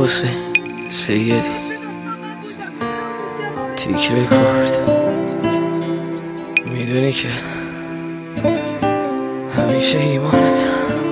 حسین سیدی تیک رکورد. میدونی که همیشه ایمانتم.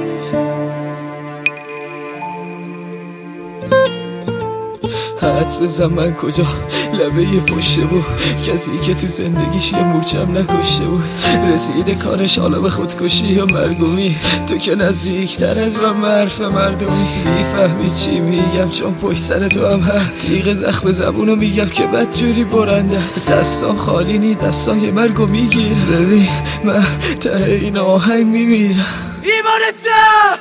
حدس بزن من کجا لبه پشته بود، کسی که تو زندگیش یه مورچم نکشته بود. رسیده کارش حالا به خودکشی یا مرگومی، تو که نزدیکتر از من حرف مردمی. میفهمی چی میگم چون پشت سر تو هم هست. تیغ زخم زبونو میگم که بدجوری برنده است. دستام خالی نی، دستای مرگو میگیر. ببین من ته این آهنگ میمیرم. ایمانتم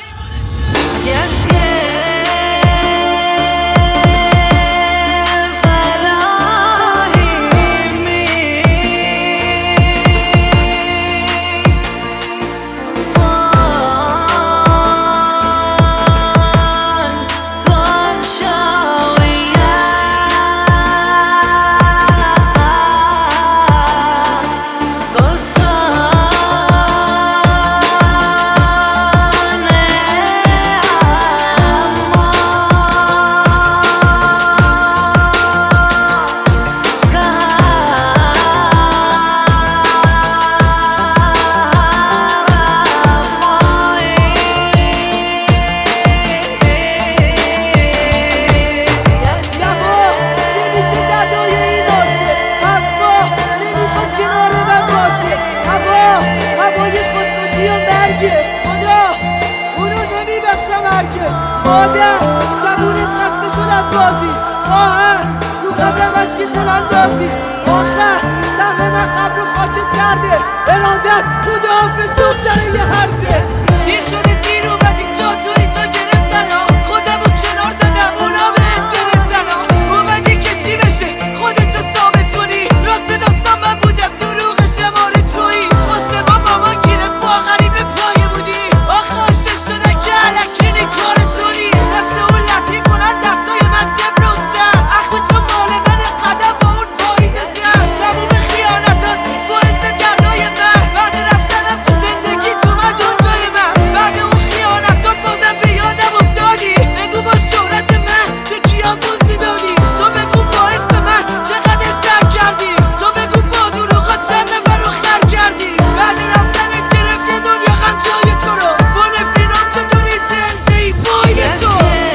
مادر جوونت خسته شد از بازی، خواهر رو قبرمش که تراندازی. آخر سهم من قبر و خاک سرده، ارادت خداحافظ دختر یه هرزه. دیر شده دیر اومدی جا تو اینجا گرفتن ها، خودمو کنار زدم اونا بهت برسن ها. اومدی که چی بشه خودتو ثابت کنی، راست داستان من بودم دروغ شماره تویی. واسه ما مامان گیره با غریبه پایه بودی، آخه عاشق شدن که علکی کار تونی. دست اون لطیفونن دستای من زبر و سر، اخم تو مال من قدم با اون پاییز سر. تموم خیانتات باعث دردای من، بعد رفتنم تو زندگی تو اومد اون جای من. بعد اون خیانتات بازم به یادم افتادی، بگو با شهرت من به کیا بوز میدادی. تو بگو با اسم من چقدر استر کردی، تو بگو با دروغات چند نفر رو خر کردی. بعد رفتنت گرفت یه دنیا غم جای تو رو، با نفرینام چطوری زنده ای؟ وای به تو،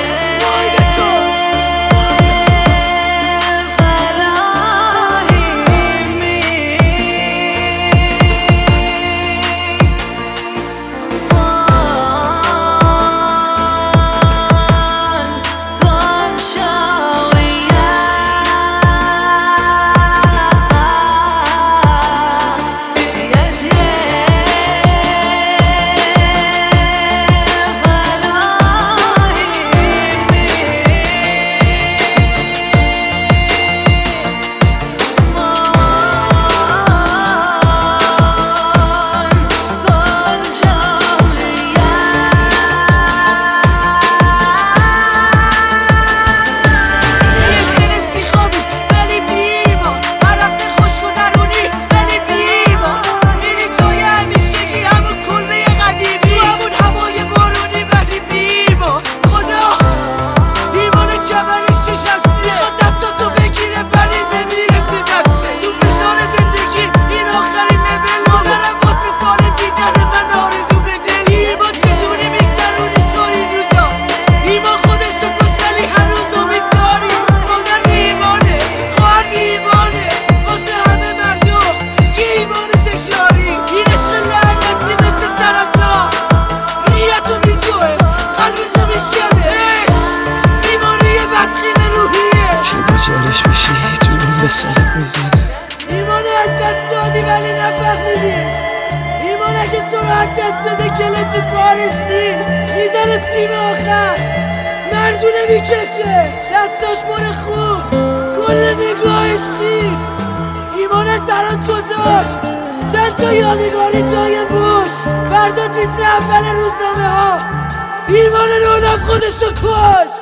وای به تو. چارش بشی جونم به سرت میزنه. ایمانو از دست دادی ولی نفهمیدی. ایمان اگه تو رو از دست بده کله تو کارش نیست، میزنه سیم آخر مردونه میکشه، دستاش مر خوب کل نگاهش نیست. ایمانت برات گذاشت چند تا یادگاری جای مشت، فردا تیتر اول روزنامه ها. ایمان نودم خودشو کشت.